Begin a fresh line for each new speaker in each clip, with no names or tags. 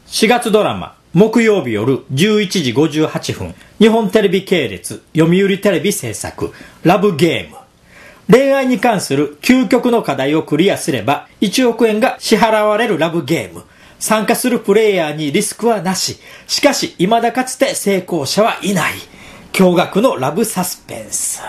4月ドラマ、木曜日夜11時58分、日本テレビ系列、読売テレビ制作、ラブゲーム。恋愛に関する究極の課題をクリアすれば1億円が支払われるラブゲーム。参加するプレイヤーにリスクはなし。しかし未だかつて成功者はいない。驚愕のラブサスペンス。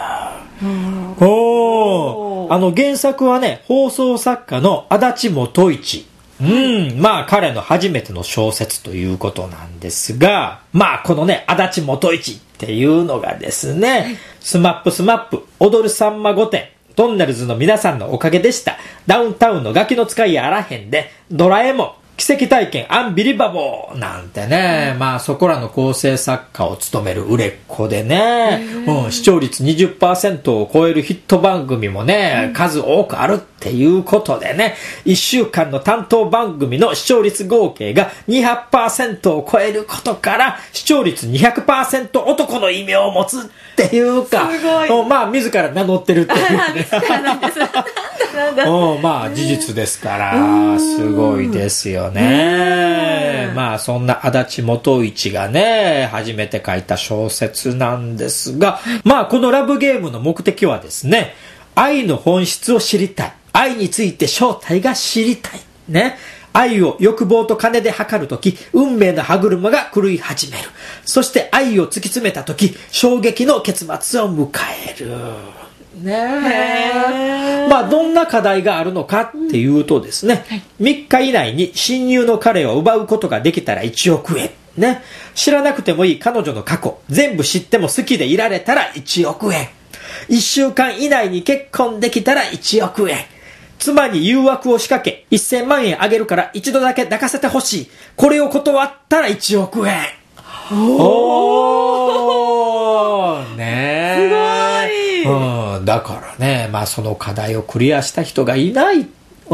原作はね、放送作家の足立元一。まあ彼の初めての小説ということなんですが、まあこのね、足立元一っていうのがですね、スマップ、踊るさんま御殿、トンネルズの皆さんのおかげでした。ダウンタウンのガキの使いやあらへんで、ドラえもん、奇跡体験アンビリバボーなんてね、まあそこらの構成作家を務める売れっ子でね、視聴率 20% を超えるヒット番組もね、数多くあるっていうことでね、1週間の担当番組の視聴率合計が 200% を超えることから、視聴率 200% 男の異名を持つっていうか、まあ自ら名乗ってるっていう、ね、
自らなんです
まあ事実ですから、すごいですよね。まあそんな足立元一がね、初めて書いた小説なんですが、まあこのラブゲームの目的はですね、愛の本質を知りたい。愛について正体が知りたい。ね。愛を欲望と金で測るとき、運命の歯車が狂い始める。そして愛を突き詰めたとき、衝撃の結末を迎える。ねえ。まあどんな課題があるのかっていうとですね、3日以内に親友の彼を奪うことができたら1億円。ね。知らなくてもいい彼女の過去、全部知っても好きでいられたら1億円。1週間以内に結婚できたら1億円。妻に誘惑を仕掛け、1000万円あげるから一度だけ抱かせてほしい。これを断ったら1億円。ねえ。
すごい。
だからね、まあその課題をクリアした人がいない。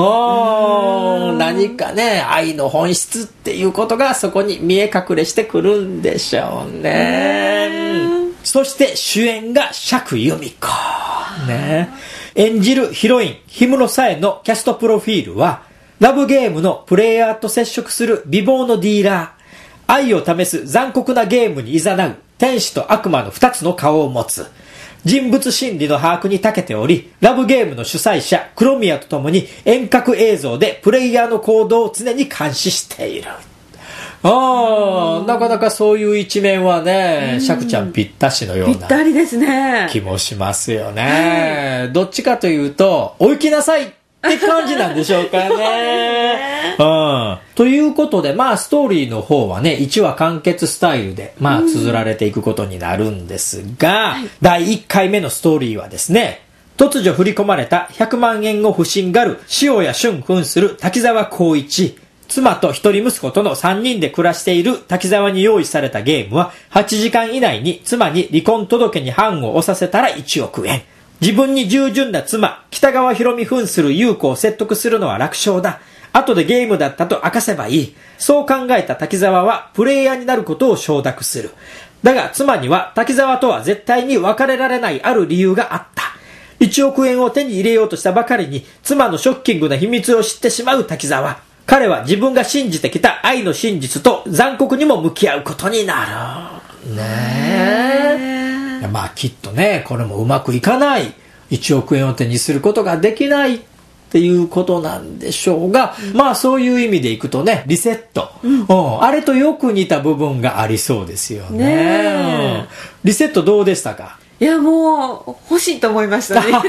何かね、愛の本質っていうことがそこに見え隠れしてくるんでしょうね。そして主演が釈由美子。ね。演じるヒロイン、氷室紗枝のキャストプロフィールは、ラブゲームのプレイヤーと接触する美貌のディーラー、愛を試す残酷なゲームに誘う天使と悪魔の2つの顔を持つ、人物心理の把握に長けており、ラブゲームの主催者、黒宮と共に遠隔映像でプレイヤーの行動を常に監視している。なかなかそういう一面はね、シャクちゃんぴったしのような
ぴったりですね
気もしますよね。どっちかというと、お行きなさいって感じなんでしょうかね。ということで、まあストーリーの方はね、1話完結スタイルで、まあ綴られていくことになるんですが、第1回目のストーリーはですね、突如振り込まれた100万円を不審がる塩谷俊扮する滝沢光一、妻と一人息子との3人で暮らしている滝沢に用意されたゲームは、8時間以内に妻に離婚届に判を押させたら1億円。自分に従順な妻、北川博美扮する優子を説得するのは楽勝だ。後でゲームだったと明かせばいい。そう考えた滝沢はプレイヤーになることを承諾する。だが妻には滝沢とは絶対に別れられないある理由があった。1億円を手に入れようとしたばかりに妻のショッキングな秘密を知ってしまう滝沢。彼は自分が信じてきた愛の真実と残酷にも向き合うことになる。ねえ。まあきっとね、これもうまくいかない。1億円を手にすることができないっていうことなんでしょうが、まあそういう意味でいくとね、リセット。あれとよく似た部分がありそうですよね。リセットどうでしたか？
いやもう欲しいと思いましたね。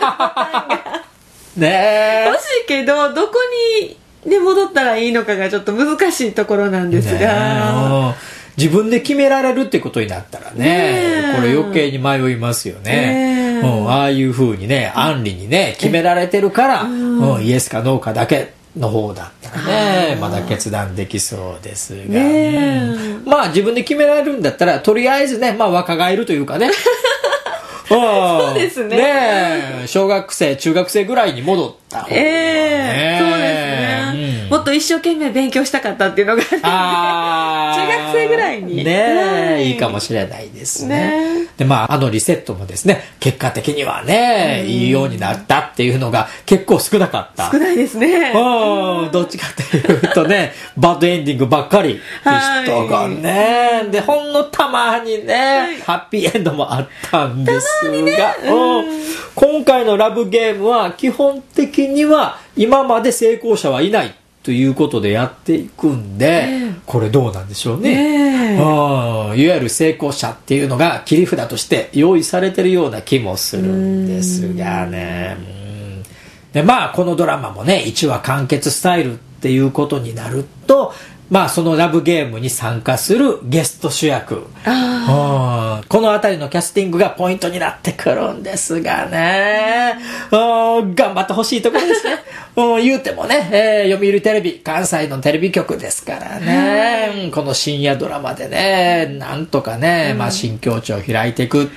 ね
欲しいけど、どこにで戻ったらいいのかがちょっと難しいところなんですが、
自分で決められるってことになったらね、これ余計に迷いますよね。ああいう風にね、暗裏にね決められてるから、イエスかノーかだけの方だったらね、まだ決断できそうですが、まあ自分で決められるんだったらとりあえずね、まあ若返るというかね。
そうですね。
小学生中学生ぐらいに戻った方がね、
そうですね。 もっと一生懸命勉強したかったっていうのが中学生ぐらいに
ね、いいかもしれないですね。でまあリセットもですね、結果的にはね、いいようになったっていうのが結構少なかった。
少ないですね。
どっちかというとねバッドエンディングばっかりで人がね、でほんのたまにね、ハッピーエンドもあったんですが、今回のラブゲームは基本的には今まで成功者はいないということでやっていくんで、これどうなんでしょうね。いわゆる成功者っていうのが切り札として用意されてるような気もするんですがね。でまあこのドラマもね1話完結スタイルっていうことになると、まあそのラブゲームに参加するゲスト主役、このあたりのキャスティングがポイントになってくるんですがね、頑張ってほしいところですね。言うてもね、読売テレビ関西のテレビ局ですからね、この深夜ドラマでねなんとかね、まあ新境地を開いていく、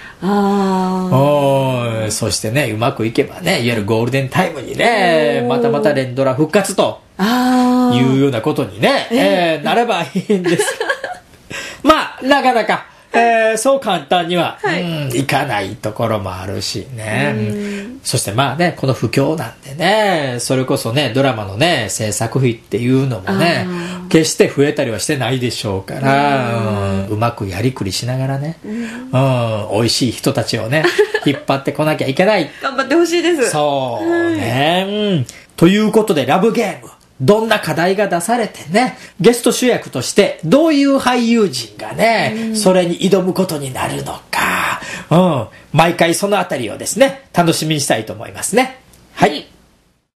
そしてねうまくいけばねいわゆるゴールデンタイムにねまた連ドラ復活というようなことにね、なればいいんですまあなかなか、そう簡単には、いかないところもあるしね、そしてまあねこの不況なんでね、それこそねドラマのね制作費っていうのもね決して増えたりはしてないでしょうから、うまくやりくりしながらね、美味しい人たちをね引っ張ってこなきゃいけない
頑張ってほしいです。
そうね、ということでラブゲームどんな課題が出されてね、ゲスト主役としてどういう俳優陣がね、それに挑むことになるのか、毎回そのあたりをですね楽しみにしたいと思いますね。はい。